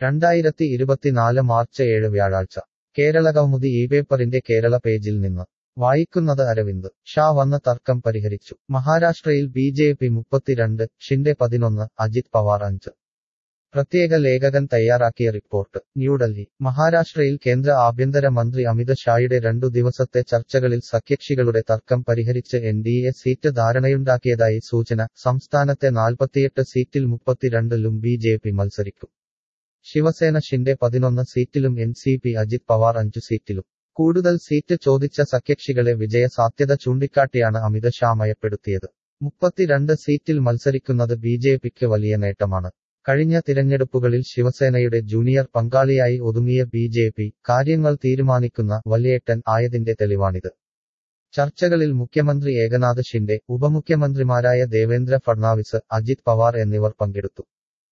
2024 March 7 വ്യാഴാഴ്ച കേരളകൗമുദി പേപ്പറിന്റെ കേരള പേജിൽ നിന്ന് വായിക്കുന്നത് അരവിന്ദ് ഷാ വന്ന് തർക്കം പരിഹരിച്ചു മഹാരാഷ്ട്രയിൽ BJP 32 ഷിൻഡെ 11 അജിത് പവാർ 5 പ്രത്യേക ലേഖകൻ തയ്യാറാക്കിയ റിപ്പോർട്ട് ന്യൂഡൽഹി മഹാരാഷ്ട്രയിൽ കേന്ദ്ര ആഭ്യന്തര മന്ത്രി അമിത് ഷായുടെ 2 ദിവസത്തെ ചർച്ചകളിൽ സഖ്യകക്ഷികളുടെ തർക്കം പരിഹരിച്ച് NDA സീറ്റ് ധാരണയുണ്ടാക്കിയതായി സൂചന സംസ്ഥാനത്തെ 48 സീറ്റിൽ 32ലും BJP മത്സരിക്കും ശിവസേന ഷിൻഡെ 11 സീറ്റിലും NCP അജിത് പവാർ 5 സീറ്റിലും കൂടുതൽ സീറ്റ് ചോദിച്ച സഖ്യകക്ഷികളെ വിജയ സാധ്യത ചൂണ്ടിക്കാട്ടിയാണ് അമിത് ഷാ മയപ്പെടുത്തിയത് 32 സീറ്റിൽ മത്സരിക്കുന്നത് BJPക്ക് വലിയ നേട്ടമാണ് കഴിഞ്ഞ തിരഞ്ഞെടുപ്പുകളിൽ ശിവസേനയുടെ ജൂനിയർ പങ്കാളിയായി ഒതുങ്ങിയ BJP കാര്യങ്ങൾ തീരുമാനിക്കുന്ന വലിയേട്ടൻ ആയതിന്റെ തെളിവാണിത് ചർച്ചകളിൽ മുഖ്യമന്ത്രി ഏകനാഥ് ഷിൻഡെ ഉപമുഖ്യമന്ത്രിമാരായ ദേവേന്ദ്ര ഫഡ്നാവിസ് അജിത് പവാർ എന്നിവർ പങ്കെടുത്തു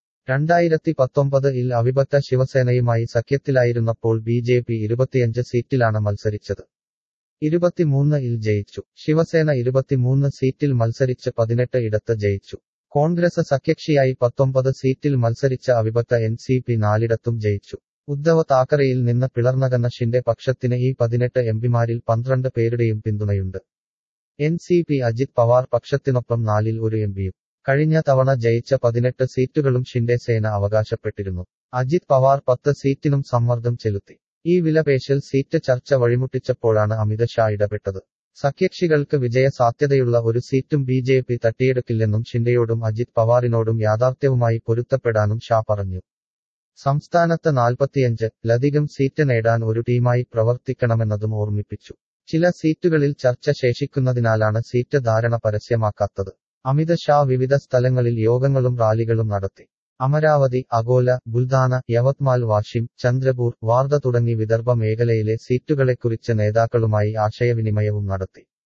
2019 അവിഭക്ത ശിവസേനയുമായി സഖ്യത്തിലായിരുന്നപ്പോൾ BJP 25 സീറ്റിലാണ് മത്സരിച്ചത് 23 ജയിച്ചു ശിവസേന 23 സീറ്റിൽ മത്സരിച്ച് 18 ഇടത്ത് ജയിച്ചു കോൺഗ്രസ് സഖ്യകക്ഷിയായി 19 സീറ്റിൽ മത്സരിച്ച അവിഭക്ത NCP 4ഇടത്തും ജയിച്ചു ഉദ്ധവ് താക്കറെയിൽ നിന്ന് പിളർന്നകന്ന ഷിൻഡെ പക്ഷത്തിന് ഈ 18 എംപിമാരിൽ 12 പേരുടെയും പിന്തുണയുണ്ട് NCP അജിത് പവാർ പക്ഷത്തിനൊപ്പം 4ൽ ഒരു എംപിയും കഴിഞ്ഞ തവണ ജയിച്ച 18 സീറ്റുകളും ഷിൻഡെ സേന അവകാശപ്പെട്ടിരുന്നു അജിത് പവാർ 10 സീറ്റിനും സമ്മർദ്ദം ചെലുത്തി ഈ വിലപേശൽ സീറ്റ് ചർച്ച വഴിമുട്ടിച്ചപ്പോഴാണ് അമിത് ഷാ ഇടപെട്ടത് സഖ്യകക്ഷികൾക്ക് വിജയ സാധ്യതയുള്ള ഒരു സീറ്റും BJP തട്ടിയെടുക്കില്ലെന്നും ഷിൻഡെയോടും അജിത് പവാറിനോടും യാഥാർത്ഥ്യവുമായി പൊരുത്തപ്പെടാനും ഷാ പറഞ്ഞു സംസ്ഥാനത്ത് 45ലധികം സീറ്റ് നേടാൻ ഒരു ടീമായി പ്രവർത്തിക്കണമെന്നതും ഓർമ്മിപ്പിച്ചു ചില സീറ്റുകളിൽ ചർച്ച ശേഷിക്കുന്നതിനാലാണ് സീറ്റ് ധാരണ പരസ്യമാക്കാത്തത് അമിത് ഷാ വിവിധ സ്ഥലങ്ങളിൽ യോഗങ്ങളും റാലികളും നടത്തി അമരാവതി അകോല ബുൽദാന യവത്മാൽ വാഷിം ചന്ദ്രപൂർ വാർധ തുടങ്ങി വിദർഭ മേഖലയിലെ സീറ്റുകളെക്കുറിച്ച് നേതാക്കളുമായി ആശയവിനിമയവും നടത്തി